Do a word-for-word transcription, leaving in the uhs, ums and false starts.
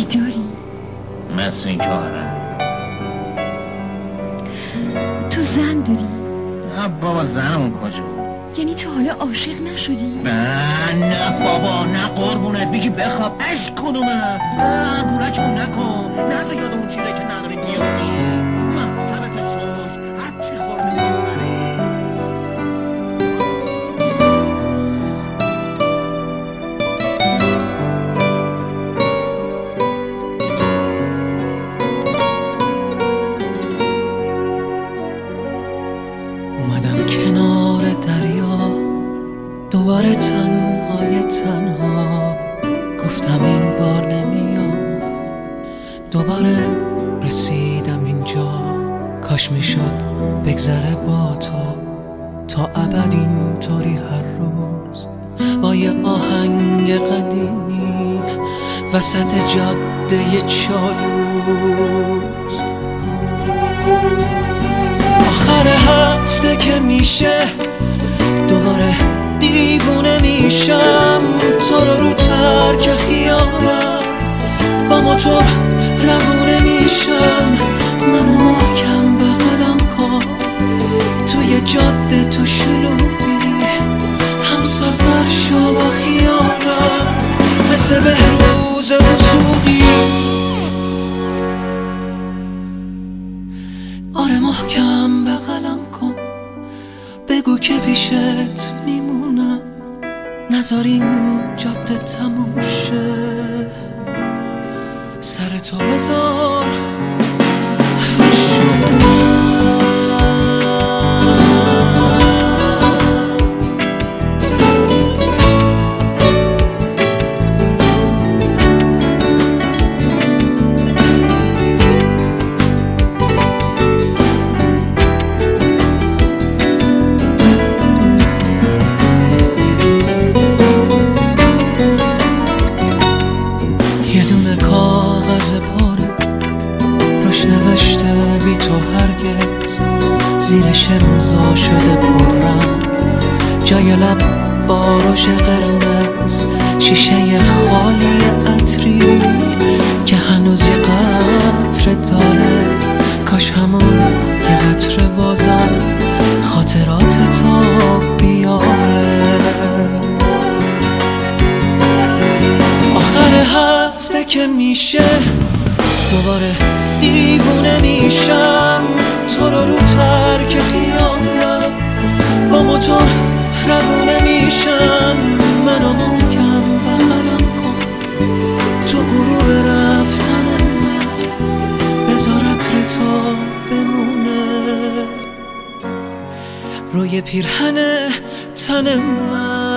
بیداری؟ مثل این که آره. تو زن داری؟ نه بابا زنمون کجا؟ یعنی تو حالا عاشق نشدی؟ نه نه بابا نه قربونت بگی بخواب عشق کنومه. نه بورکمون نکن، نه تو یاد اون چیزه که نداری بیافتی. من سبت چوش هر چی خور میکنی. اومدم کنار دریا دوباره تنهای تنها، گفتم این بار نمیام. دوباره رسیدم اینجا، کاش میشد بگذره با تو تا ابد اینطوری هر روز با یه آهنگ قدیمی وسط جاده چالوس. آخر هفته که میشه دوباره دیوونه میشم، تو رو رو ترک خیالم با موتور روونه میشم. منو محکم بغلم کن توی جاده تو شلوغی، هم سفر شو با خیالم مثل بهروز وسوقی. آره محکم بغلم کن، بگو که پیشت میمونم، نذار این جاده تموم شه. سر تو بذار رو شونم. یه دونه کاغذ پاره روش نوشته بی تو هرگز، زیرش امضا شده پررنگ جای لب با روش قرمز. شیشه خالی عطری که هنوز یه قطره داره، کاش همون یه قطره بازم خاطرات تو بیاره. آخر هفته که میشه دوباره دیوونه میشم، تو رو رو ترک خیالم با موتور روونه میشم. منو محکم بغلم کن تو غروب رفتن من، بذار عطر تو بمونه روی پیرهن تن من.